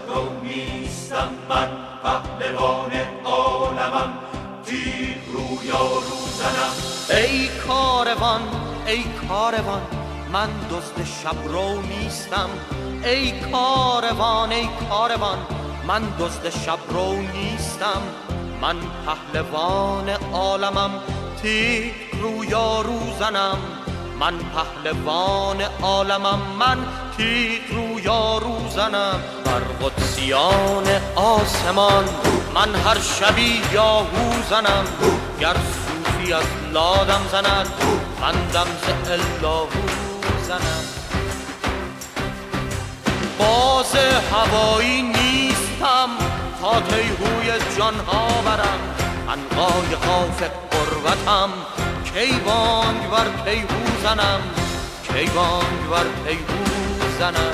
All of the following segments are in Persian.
رو نیستم، من پهلوان عالمم، تیر رویارو زنم. ای کاروان ای کاروان من دزد شب رو نیستم. ای کاروان ای کاروان من دزد شب رو نیستم. من پهلوان عالمم، تیر رویارو زنم. من پهلوان عالمم، من تیر رویارو زنم. بر قدسیان آسمان من هر شبی یاهو زنم. گر صوفی از لادم زند، من دم ز اللهو زنم. باز هوایی نیستم تا تیهوی جانها برم. عنقای قاف قربتم، کی بانگ بر تیهو زنم، کی بانگ بر تیهو زنم.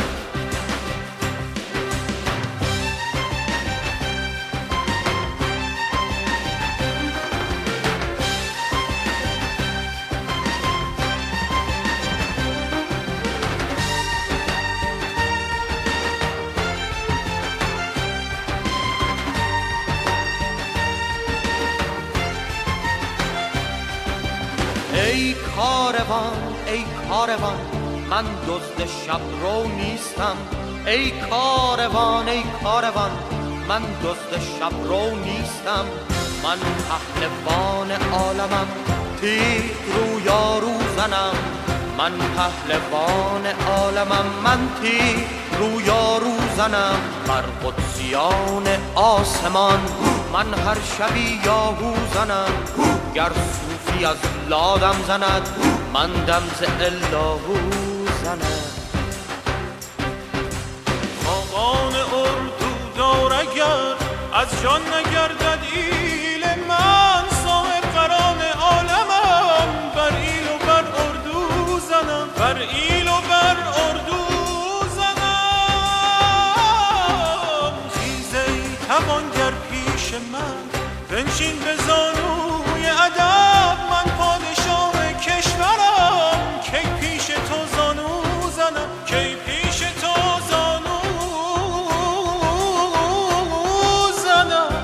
ای کاروان ای کاروان من دزد شب رو نیستم. ای کاروان ای کاروان من دزد شب رو نیستم. من پهلوان عالمم، تیر رویارو زنم. من پهلوان عالمم، من تیر رویارو زنم. بر قدسیان آسمان من هر شبی یاهو زنم. گر صوفی از لادم زند، من دم ز اللهو زنم. خاقان اردو دار اگر از جان نگردد ایل، من صاحب قران عالمم، بر ایل و بر اردو زنم، بر ایل و بر اردو زنم. خیز ای توانگر پیش من، بنشین به زانوی ادب، من پادشاه کشورم، کی پیش تو زانو زنم، کی پیش تو زانو زنم.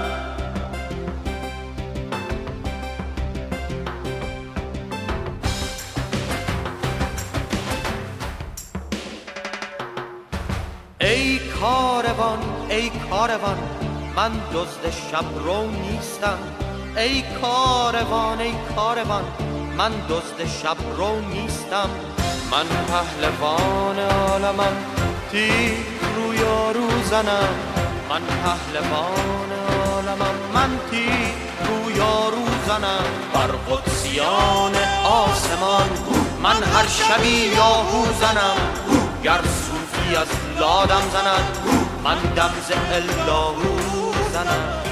ای کاروان ای کاروان من دزد شب رو نیستم. ای کاروان ای کاروان من دزد شب رو نیستم. من پهلوان عالمم، تیر رویارو زنم. من پهلوان عالمم، من تیر رویارو زنم. بر قدسیان آسمان من هر شبی یاهو زنم. گر صوفی از لادم زند، من دم ز اللهو زنم.